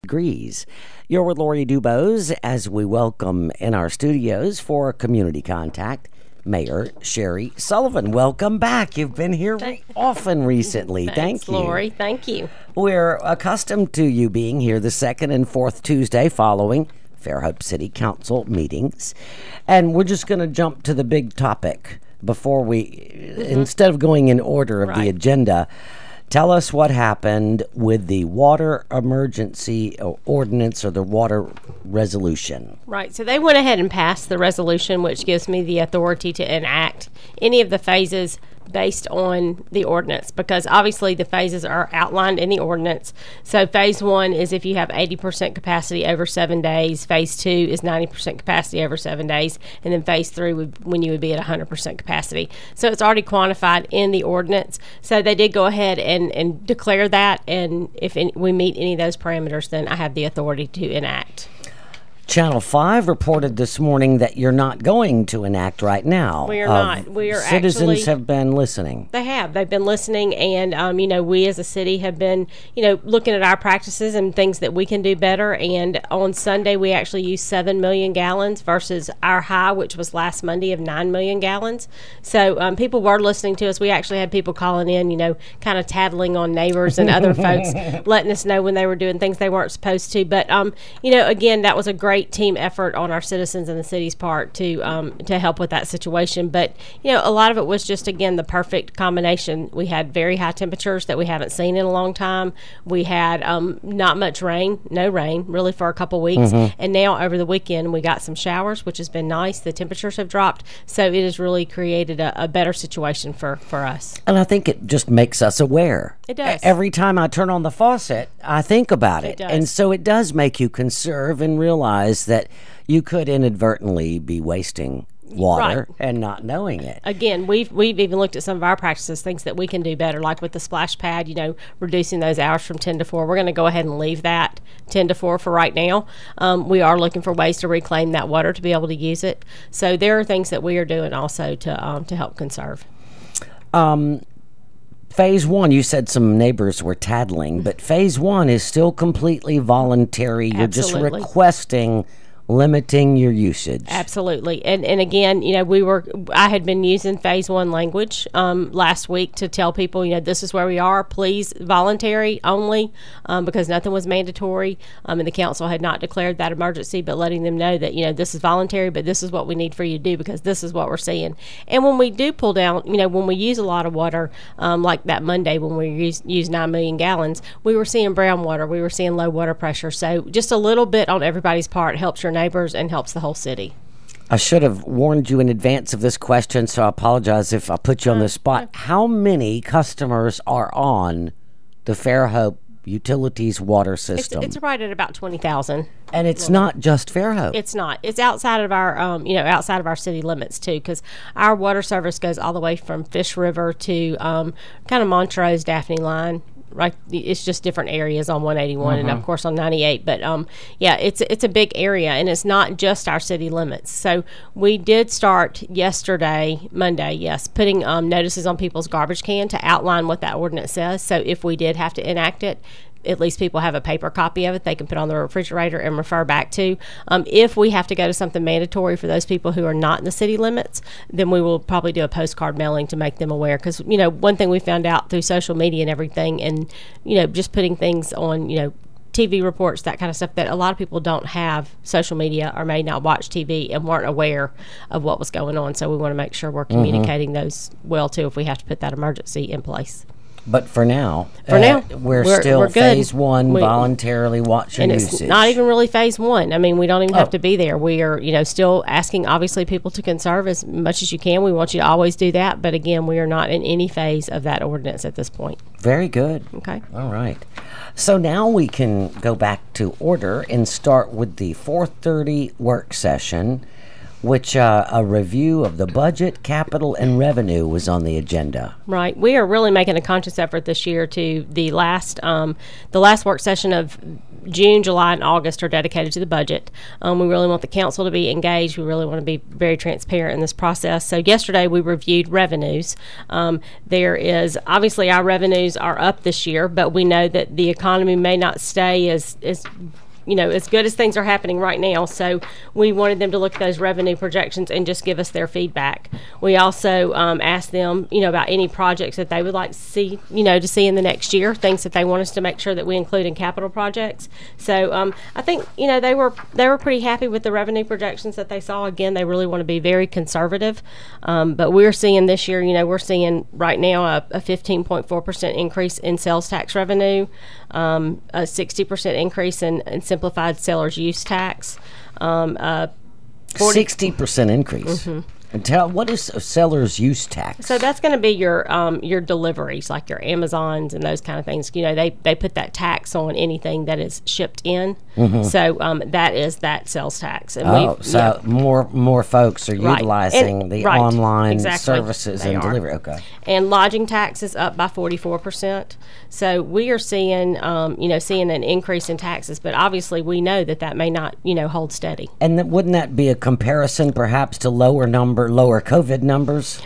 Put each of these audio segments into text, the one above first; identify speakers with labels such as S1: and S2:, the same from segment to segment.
S1: Degrees. You're with Lori Dubose as we welcome in our studios for Community Contact, Mayor Sherry Sullivan. Welcome back. You've been here often recently.
S2: Thanks,
S1: Thank you.
S2: Lori. Thank you.
S1: We're accustomed to you being here the second and fourth Tuesday following Fairhope City Council meetings. And we're just going to jump to the big topic before we, instead of going in order of the agenda. Tell us what happened with the water emergency ordinance or the water resolution.
S2: Right. So they went ahead and passed the resolution, which gives me the authority to enact any of the phases based on the ordinance, because obviously the phases are outlined in the ordinance. So phase 1 is if you have 80% capacity over 7 days. Phase 2 is 90% capacity over 7 days. And then phase 3 would when you would be at 100% capacity. So it's already quantified in the ordinance. So they did go ahead and declare that. And if we meet any of those parameters, then I have the authority to enact.
S1: Channel 5 reported this morning that you're not going to enact right now.
S2: We are not. We are
S1: Citizens have been listening.
S2: They have. They've been listening, and, we as a city have been, looking at our practices and things that we can do better. And on Sunday, we actually used 7 million gallons versus our high, which was last Monday, of 9 million gallons. So people were listening to us. We actually had people calling in, kind of tattling on neighbors and other folks, letting us know when they were doing things they weren't supposed to. But, again, that was a great team effort on our citizens and the city's part to help with that situation. But a lot of it was just, again, the perfect combination. We had very high temperatures that we haven't seen in a long time. We had not much rain, no rain really for a couple weeks, and now over the weekend we got some showers, which has been nice. The temperatures have dropped, so it has really created a better situation for us.
S1: And I think it just makes us aware.
S2: It does.
S1: Every time I turn on the faucet, I think about it.
S2: It does.
S1: And so it does make you conserve and realize that you could inadvertently be wasting water and not knowing it.
S2: Again, we've even looked at some of our practices, things that we can do better, like with the splash pad, reducing those hours from 10 to 4. We're going to go ahead and leave that 10 to 4 for right now. We are looking for ways to reclaim that water to be able to use it. So there are things that we are doing also to help conserve.
S1: Phase 1, you said some neighbors were tattling, but phase 1 is still completely voluntary. You're
S2: Absolutely.
S1: just requesting limiting your usage.
S2: Absolutely. And again, I had been using phase 1 language last week to tell people, this is where we are. Please, voluntary only, because nothing was mandatory. And the council had not declared that emergency, but letting them know that, this is voluntary, but this is what we need for you to do because this is what we're seeing. And when we do pull down, when we use a lot of water, like that Monday when we used 9 million gallons, we were seeing brown water. We were seeing low water pressure. So just a little bit on everybody's part helps your neighbors and helps the whole city.
S1: I should have warned you in advance of this question, so I apologize if I put you on the spot. How many customers are on the Fairhope Utilities water system?
S2: It's right at about 20,000.
S1: And it's not just Fairhope.
S2: It's not. It's outside of our, outside of our city limits too, because our water service goes all the way from Fish River to kind of Montrose, Daphne line. Right, it's just different areas on 181 and of course on 98. But it's a big area, and it's not just our city limits. So we did start yesterday, Monday, putting notices on people's garbage can to outline what that ordinance says. So if we did have to enact it, at least people have a paper copy of it they can put on the refrigerator and refer back to. If we have to go to something mandatory for those people who are not in the city limits, then we will probably do a postcard mailing to make them aware. Because, one thing we found out through social media and everything, and, just putting things on, TV reports, that kind of stuff, that a lot of people don't have social media or may not watch TV and weren't aware of what was going on. So we want to make sure we're communicating those well, too, if we have to put that emergency in place.
S1: But for now, we're still
S2: good.
S1: phase 1, voluntarily watching
S2: and
S1: usage.
S2: It's not even really phase 1. I mean, we don't even have to be there. We are, still asking, obviously, people to conserve as much as you can. We want you to always do that. But again, we are not in any phase of that ordinance at this point.
S1: Very good.
S2: Okay.
S1: All right. So now we can go back to order and start with the 4:30 work session, which a review of the budget, capital, and revenue was on the agenda.
S2: Right. We are really making a conscious effort this year to the last work session of June, July, and August are dedicated to the budget. We really want the council to be engaged. We really want to be very transparent in this process. So yesterday we reviewed revenues. There is obviously our revenues are up this year, but we know that the economy may not stay as as good as things are happening right now. So we wanted them to look at those revenue projections and just give us their feedback. We also asked them, about any projects that they would like to see in the next year, things that they want us to make sure that we include in capital projects. So I think, they were pretty happy with the revenue projections that they saw. Again, they really want to be very conservative. But we're seeing this year, we're seeing right now a 15.4% increase in sales tax revenue, a 60% increase in simplified seller's use tax,
S1: 60% increase. Mm-hmm. And what is a seller's use tax?
S2: So that's going to be your deliveries, like your Amazons and those kind of things. They put that tax on anything that is shipped in. Mm-hmm. So that is that sales tax. And
S1: more folks are utilizing the online services and delivery. Okay.
S2: And lodging tax is up by 44%. So we are seeing an increase in taxes, but obviously we know that may not hold steady.
S1: And wouldn't that be a comparison perhaps to lower COVID numbers?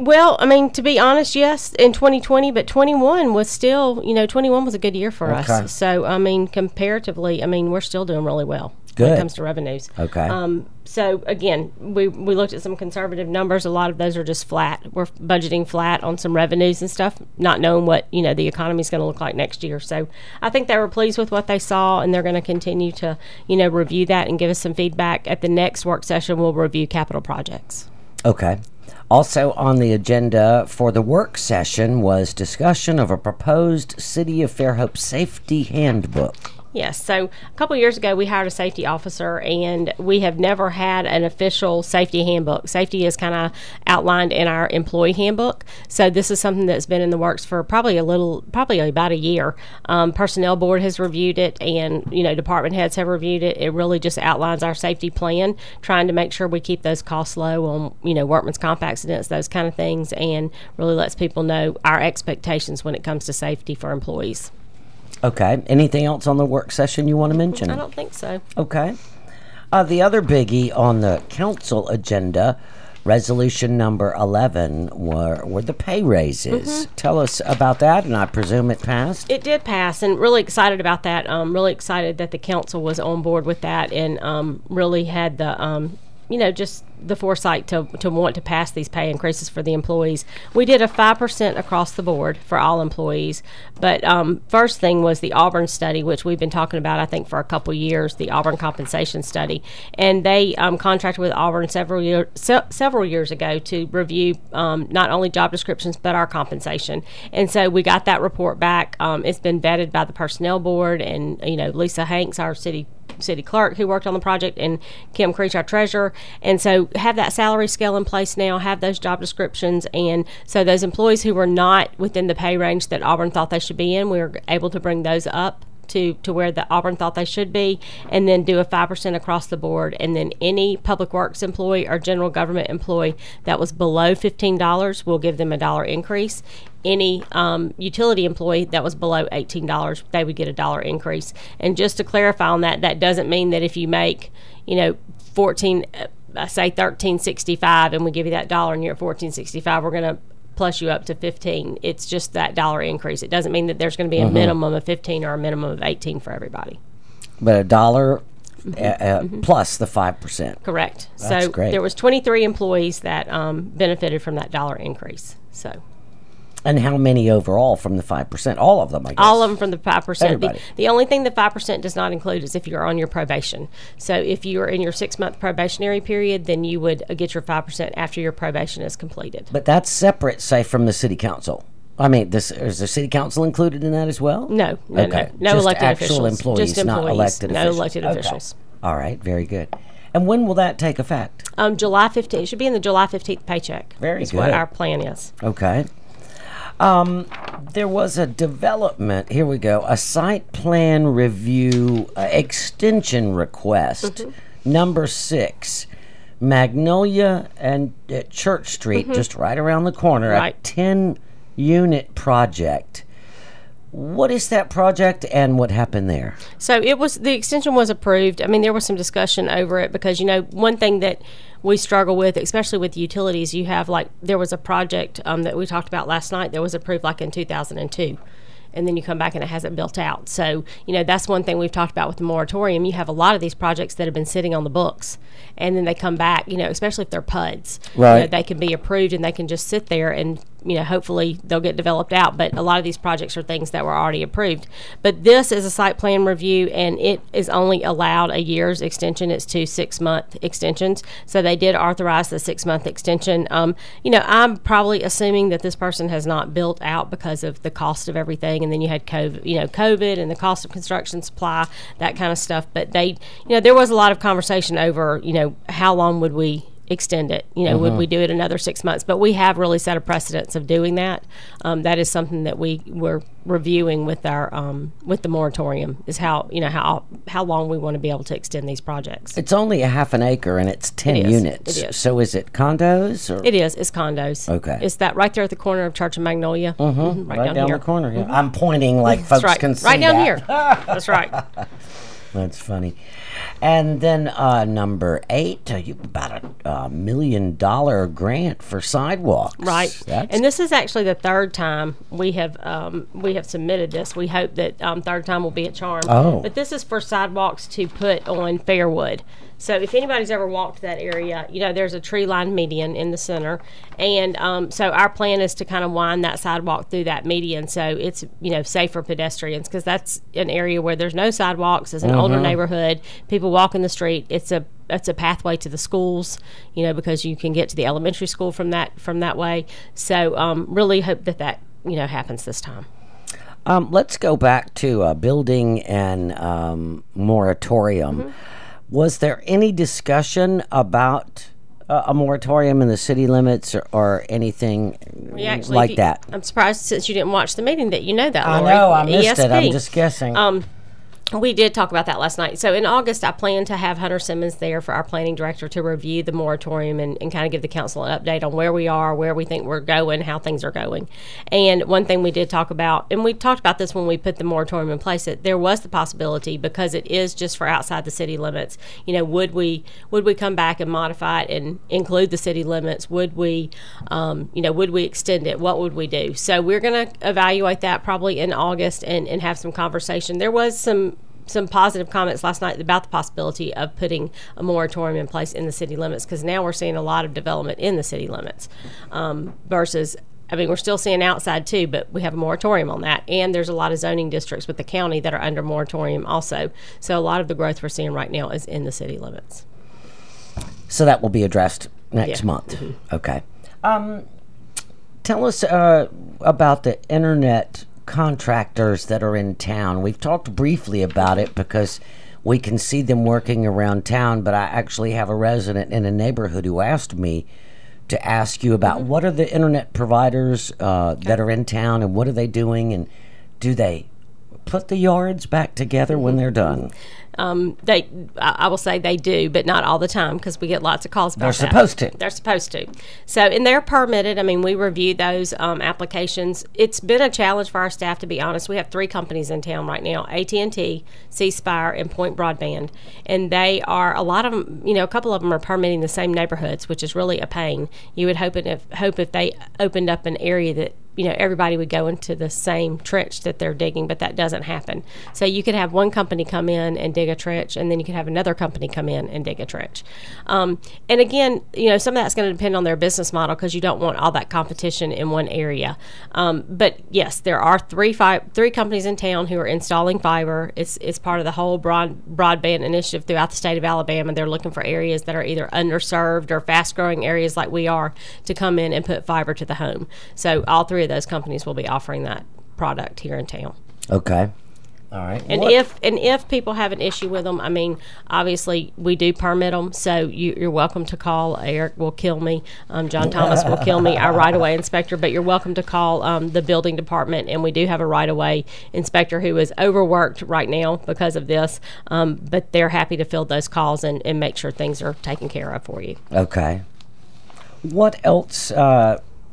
S2: To be honest, yes, in 2020, but 21 was still, 21 was a good year for us. So, comparatively, we're still doing really well when it comes to revenues.
S1: Okay.
S2: So, again, we looked at some conservative numbers. A lot of those are just flat. We're budgeting flat on some revenues and stuff, not knowing what, the economy is going to look like next year. So I think they were pleased with what they saw, and they're going to continue to, review that and give us some feedback. At the next work session, we'll review capital projects.
S1: Okay. Also on the agenda for the work session was discussion of a proposed City of Fairhope safety handbook.
S2: Yes. So a couple of years ago, we hired a safety officer, and we have never had an official safety handbook. Safety is kind of outlined in our employee handbook. So this is something that's been in the works for probably about a year. Personnel board has reviewed it, and department heads have reviewed it. It really just outlines our safety plan, trying to make sure we keep those costs low on workman's comp accidents, those kind of things, and really lets people know our expectations when it comes to safety for employees.
S1: Okay. Anything else on the work session you want to mention?
S2: I don't think so.
S1: Okay. The other biggie on the council agenda, resolution number 11, were the pay raises. Mm-hmm. Tell us about that, and I presume it passed?
S2: It did pass, and really excited about that. Really excited that the council was on board with that, and really had the just the foresight to want to pass these pay increases for the employees. We did a 5% across the board for all employees. But first thing was the Auburn study, which we've been talking about, I think, for a couple years, the Auburn compensation study. And they contracted with Auburn several years ago to review not only job descriptions, but our compensation. And so we got that report back. It's been vetted by the personnel board, and, Lisa Hanks, our city clerk who worked on the project, and Kim Creech, our treasurer. And so have that salary scale in place now, have those job descriptions, and so those employees who were not within the pay range that Auburn thought they should be in, we were able to bring those up to where the Auburn thought they should be, and then do a 5% across the board. And then any public works employee or general government employee that was below $15, we'll give them a $1 increase. Any utility employee that was below $18, they would get a $1 increase. And just to clarify on that, that doesn't mean that if you make, say $13.65, and we give you that $1 and you're at $14.65, we're going to plus you up to 15. It's just that $1 increase. It doesn't mean that there's going to be a minimum of 15 or a minimum of 18 for everybody.
S1: But $1 plus the 5%.
S2: Correct.
S1: That's
S2: so
S1: great.
S2: There was 23 employees that benefited from that $1 increase. So.
S1: And how many overall from the 5%? All of them, I guess.
S2: All of them from the 5%.
S1: Everybody.
S2: The only thing the 5% does not include is if you're on your probation. So if you are in your 6-month probationary period, then you would get your 5% after your probation is completed.
S1: But that's separate, say, from the city council. I mean, is the city council included in that as well?
S2: No.
S1: Okay.
S2: No
S1: just
S2: elected
S1: actual
S2: officials.
S1: employees,
S2: Just employees,
S1: not elected
S2: no
S1: officials.
S2: elected officials.
S1: All right, very good. And when will that take effect?
S2: July 15th. It should be in the July 15th paycheck.
S1: Very
S2: is
S1: good.
S2: What our plan is.
S1: Okay. There was a development, here we go, a site plan review extension request, number 6, Magnolia and Church Street, just right around the corner,
S2: Right.
S1: a 10-unit project. what is that project and what happened there?
S2: So the extension was approved. I mean, there was some discussion over it because, one thing that we struggle with, especially with utilities, you have there was a project that we talked about last night that was approved in 2002. And then you come back and it hasn't built out. So, that's one thing we've talked about with the moratorium. You have a lot of these projects that have been sitting on the books, and then they come back, especially if they're PUDs.
S1: Right.
S2: They can be approved and they can just sit there and, hopefully they'll get developed out. But a lot of these projects are things that were already approved. But this is a site plan review, and it is only allowed a year's extension. It's 2 6-month extensions. So they did authorize the 6-month extension. I'm probably assuming that this person has not built out because of the cost of everything. And then you had COVID and the cost of construction supply, that kind of stuff. But there was a lot of conversation over, how long would we extend it? Would we do it another 6 months? But we have really set a precedence of doing that. That is something that we were reviewing with our with the moratorium, is how long we want to be able to extend these projects.
S1: It's only a half an acre and it's 10 units.
S2: It is.
S1: So is it condos? Or?
S2: It is. It's condos.
S1: Okay.
S2: It's that right there at the corner of Church and Magnolia.
S1: Right down
S2: here.
S1: the corner. Yeah. I'm pointing folks
S2: right.
S1: can see
S2: right down
S1: that.
S2: here. That's right.
S1: That's funny. And then number 8, you about a $1 million grant for sidewalks.
S2: Right. And this is actually the third time we have submitted this. We hope that third time will be a charm.
S1: Oh.
S2: But this is for sidewalks to put on Fairwood. So if anybody's ever walked that area, there's a tree-lined median in the center. And so our plan is to kind of wind that sidewalk through that median so it's, safe for pedestrians, because that's an area where there's no sidewalks. It's an older neighborhood. People walk in the street. It's a pathway to the schools, because you can get to the elementary school from that way. So really hope that happens this time.
S1: Let's go back to building and moratorium. Was there any discussion about a moratorium in the city limits or anything that?
S2: I'm surprised, since you didn't watch the meeting, that you know that,
S1: I
S2: Lori.
S1: know, I missed it.
S2: ESP.
S1: I'm just guessing.
S2: We did talk about that last night. So in August, I plan to have Hunter Simmons there for our planning director to review the moratorium and kind of give the council an update on where we are, where we think we're going, how things are going. And one thing we did talk about, and we talked about this when we put the moratorium in place, that there was the possibility, because it is just for outside the city limits, would we come back and modify it and include the city limits? Would we extend it? What would we do? So we're going to evaluate that probably in August and have some conversation. There was some positive comments last night about the possibility of putting a moratorium in place in the city limits, because now we're seeing a lot of development in the city limits versus, we're still seeing outside too, but we have a moratorium on that. And there's a lot of zoning districts with the county that are under moratorium also. So a lot of the growth we're seeing right now is in the city limits.
S1: So that will be addressed next month. Okay. Tell us about the internet contractors that are in town. We've talked briefly about it because we can see them working around town, but I actually have a resident in a neighborhood who asked me to ask you about what are the internet providers that are in town, and what are they doing, and do they put the yards back together when they're done?
S2: I will say they do, but not all the time, because we get lots of calls about that.
S1: They're supposed to.
S2: So, and they're permitted. We review those applications. It's been a challenge for our staff, to be honest. We have 3 companies in town right now: AT&T, C Spire, and Point Broadband. And they are, a lot of them, a couple of them are permitting the same neighborhoods, which is really a pain. You would hope if they opened up an area that everybody would go into the same trench that they're digging, but that doesn't happen. So you could have one company come in and dig a trench, and then you could have another company come in and dig a trench. And again, some of that's going to depend on their business model, because you don't want all that competition in one area. But yes, there are three companies in town who are installing fiber. It's part of the whole broadband initiative throughout the state of Alabama. They're looking for areas that are either underserved or fast-growing areas like we are to come in and put fiber to the home. So all 3 of those companies will be offering that product here in town.
S1: Okay. All right.
S2: And if people have an issue with them, obviously we do permit them, so you're welcome to call. Eric will kill me. John Thomas will kill me, our right-of-way inspector, but you're welcome to call the building department, and we do have a right-of-way inspector who is overworked right now because of this, but they're happy to field those calls and make sure things are taken care of for you.
S1: Okay. What else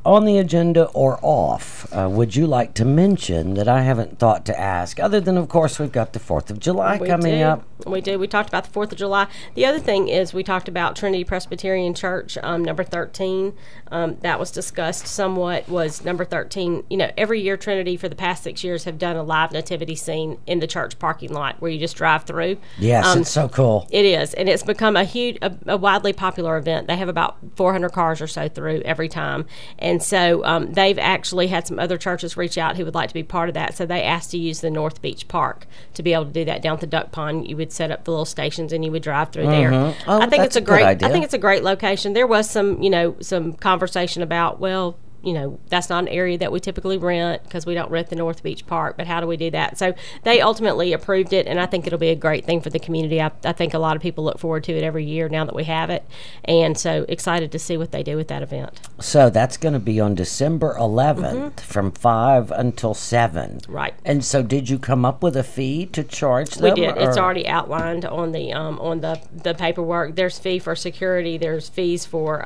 S1: on the agenda or off, would you like to mention that I haven't thought to ask? Other than, of course, we've got the 4th of July coming up.
S2: We do. We talked about the 4th of July. The other thing is we talked about Trinity Presbyterian Church, number 13. That was discussed somewhat, was number 13. You know, every year Trinity for the past 6 years have done a live nativity scene in the church parking lot where you just drive through.
S1: Yes, it's so cool.
S2: It is, and it's become a widely popular event. They have about 400 cars or so through every time. And so they've actually had some other churches reach out who would like to be part of that. So they asked to use the North Beach Park to be able to do that down at the Duck Pond. You would set up the little stations and you would drive through there.
S1: Oh,
S2: I think
S1: that's a good idea.
S2: I think it's a great location. There was some conversation about, well, that's not an area that we typically rent because we don't rent the North Beach Park, but how do we do that? So they ultimately approved it, and I think it'll be a great thing for the community. I think a lot of people look forward to it every year now that we have it, and so excited to see what they do with that event.
S1: So that's going to be on December 11th from 5 until 7.
S2: Right.
S1: And so did you come up with a fee to charge them?
S2: We did. It's already outlined on the paperwork. There's fee for security. There's fees for,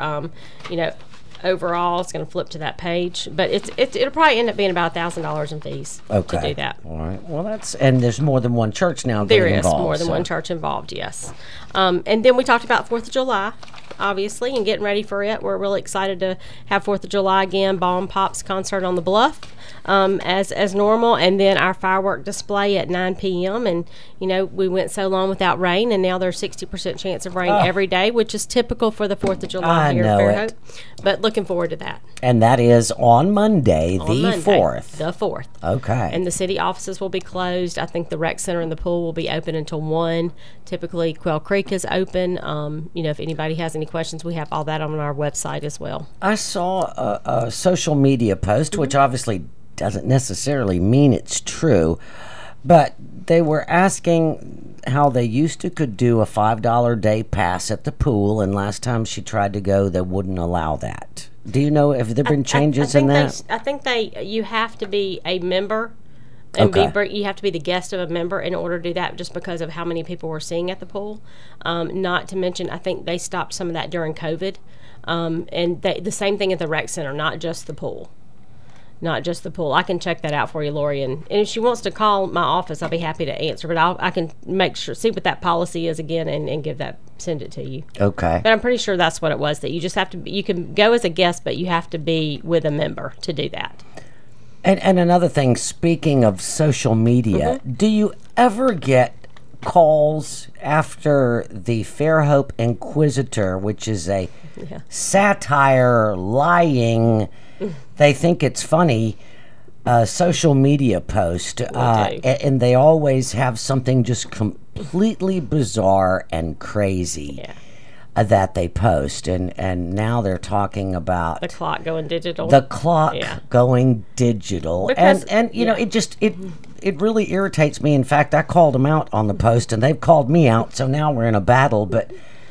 S2: overall. It's going to flip to that page, but it'll probably end up being about $1,000 in fees to do that.
S1: All right. Well, and there's more than one church now getting involved.
S2: There is more than one church involved, yes. And then we talked about 4th of July, obviously, and getting ready for it. We're really excited to have 4th of July again, Bomb Pops concert on the Bluff. As normal, and then our firework display at 9 p.m. And we went so long without rain, and now there's 60% chance of rain every day, which is typical for the 4th of July here at Fairhope. But looking forward to that.
S1: And that is on Monday, the 4th.
S2: The 4th.
S1: Okay.
S2: And the city offices will be closed. I think the rec center and the pool will be open until 1. Typically, Quail Creek is open. If anybody has any questions, we have all that on our website as well.
S1: I saw a social media post, which obviously doesn't necessarily mean it's true, but they were asking how they could do a $5 day pass at the pool, and last time she tried to go, they wouldn't allow that. Do you know if there have been changes in that?
S2: I think you have to be a member, and you have to be the guest of a member in order to do that, just because of how many people we're seeing at the pool. Not to mention, I think they stopped some of that during COVID, and the same thing at the rec center, not just the pool. Not just the pool. I can check that out for you, Lori. And if she wants to call my office, I'll be happy to answer. But I can see what that policy is again and send it to you.
S1: Okay.
S2: But I'm pretty sure that's what it was, that you just have to, you can go as a guest, but you have to be with a member to do that.
S1: And another thing, speaking of social media, do you ever get calls after the Fairhope Inquisitor, which is a satire, lying, they think it's funny, social media post, and they always have something just completely bizarre and crazy that they post, and now they're talking about
S2: the clock going digital.
S1: Going digital, because, and it really irritates me. In fact, I called them out on the post, and they've called me out, so now we're in a battle. But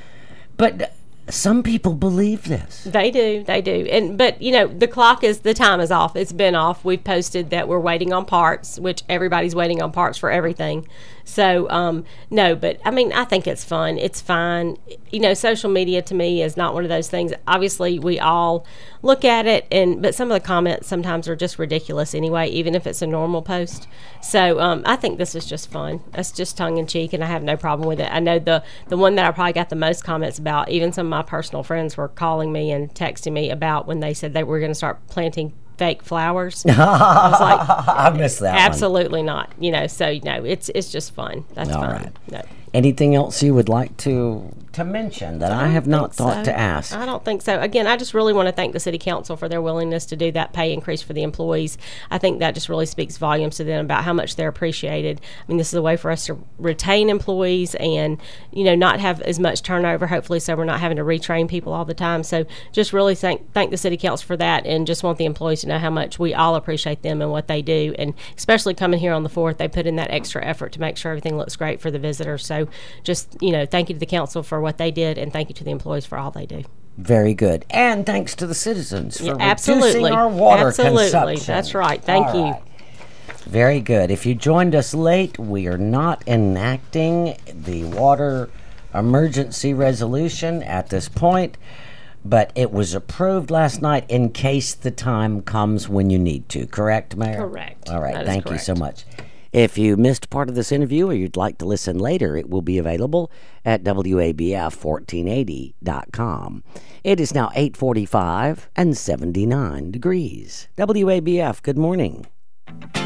S1: some people believe this.
S2: They do. But the time is off. It's been off. We've posted that we're waiting on parts, which everybody's waiting on parts for everything. So, no, but I mean, I think it's fun. It's fine. Social media to me is not one of those things. Obviously, we all look at it, but some of the comments sometimes are just ridiculous anyway, even if it's a normal post. So, I think this is just fun. It's just tongue in cheek, and I have no problem with it. I know the one that I probably got the most comments about, even some of my personal friends were calling me and texting me about when they said they were going to start planting fake flowers. I was like,
S1: I missed that.
S2: Absolutely not. So it's just fun. That's
S1: all
S2: fine.
S1: Right.
S2: No.
S1: Anything else you would like to mention that I have not thought to ask?
S2: I don't think so. Again, I just really want to thank the City Council for their willingness to do that pay increase for the employees. I think that just really speaks volumes to them about how much they're appreciated. I mean, this is a way for us to retain employees and, not have as much turnover, hopefully, so we're not having to retrain people all the time. So just really thank the City Council for that, and just want the employees to know how much we all appreciate them and what they do. And especially coming here on the 4th, they put in that extra effort to make sure everything looks great for the visitors. So just, thank you to the council for what they did, and thank you to the employees for all they do.
S1: Very good. And thanks to the citizens for reducing our water consumption.
S2: That's right. Thank you.
S1: Very good. If you joined us late, we are not enacting the water emergency resolution at this point. but it was approved last night in case the time comes when you need to. Correct, Mayor?
S2: Correct.
S1: All right.
S2: That is
S1: Thank you so
S2: correct.
S1: much. If you missed part of this interview or you'd like to listen later, it will be available at WABF1480.com. It is now 8:45 and 79 degrees. WABF, good morning.